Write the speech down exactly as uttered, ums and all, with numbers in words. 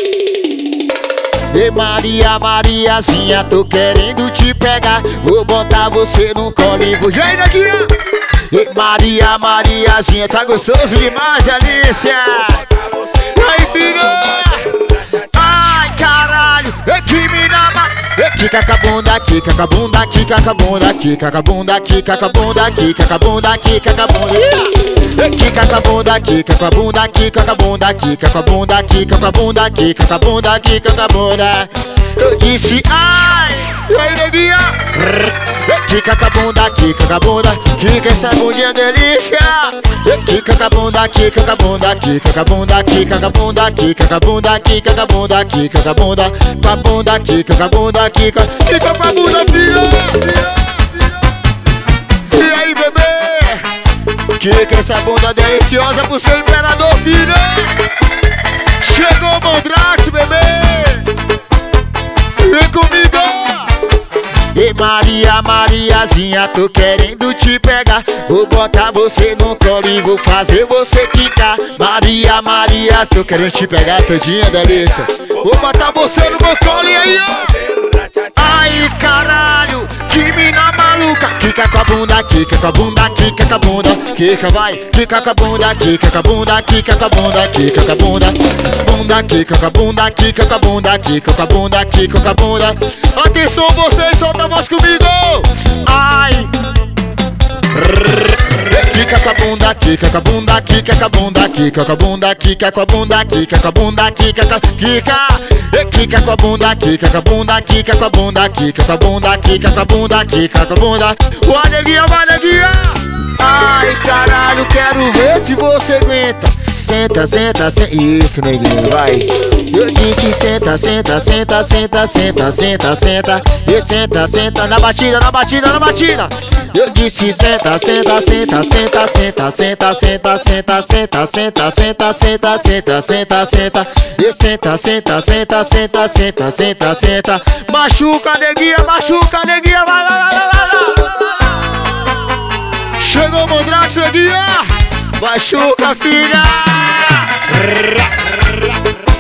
Ei Maria, Mariazinha, tô querendo te pegar. Vou botar você no colo e vou... E aí, neguinha? Ei Maria, Mariazinha, tá gostoso demais, Alicia. E aí, filho? Ai, caralho, é que mina ma... Quica com a bunda, quica com a bunda, quica com a bunda, quica com a bunda, quica com a bunda, quica com a bunda, quica com a bunda. Quica com a bunda, quica com a bunda, quica com a bunda, quica com a bunda, quica com a bunda, quica com a bunda, quica com a bunda. Eu disse ai, e aí, neguinha? Quica com a bunda, quica com a bunda, quica essa bundinha delícia. Quica com a bunda, quica com a bunda, quica com a bunda, quica com a bunda, quica com a bunda, quica com a bunda, quica com a bunda, com a bunda, quica com a bunda, quica, quica com a bunda, filha. E aí, bebê? Quica essa bunda deliciosa pro seu imperador, filho. Chegou o Mandrax, bebê. Vem comigo. Ei Maria, Mariazinha, tô querendo te pegar. Vou botar você no colo e vou fazer você quicar. Maria, Maria, tô querendo te pegar todinha, delícia. Vou botar você no meu colo e aí, ó. Ai, caralho, que mina maluca. Quica com a bunda, quica com a bunda, quica com a bunda. Quica, vai, quica com a bunda, quica com a bunda, quica com a bunda, quica com a bunda. Bunda, quica com a bunda, quica com a bunda, quica com a bunda, quica com a bunda. Atenção vocês, solta a voz comigo. Ai. Quica com a bunda, quica com a bunda, quica com a bunda, quica com a bunda, quica com a bunda, quica com a bunda, quica com a quica. Quica com a bunda, quica com a bunda, quica com a bunda, quica com a bunda, quica com a bunda, quica com a bunda. Vai, neguinha, vai, neguinha. Ai, caralho, quero ver se você aguenta. Senta, senta, senta. Isso, neguinho, vai. Eu disse senta, senta, senta, senta, senta, senta, senta. E senta, senta, na batida, na batida, na batida. Eu disse senta, senta, senta, senta, senta, senta, senta, senta, senta, senta, senta, senta, senta, senta, senta. E senta, senta, senta, senta, senta, senta, senta. Machuca, neguinha, machuca, neguinha, vai, vai, vai, vai, vai. Chegou o Mandrax, neguinha. Machuca, filha.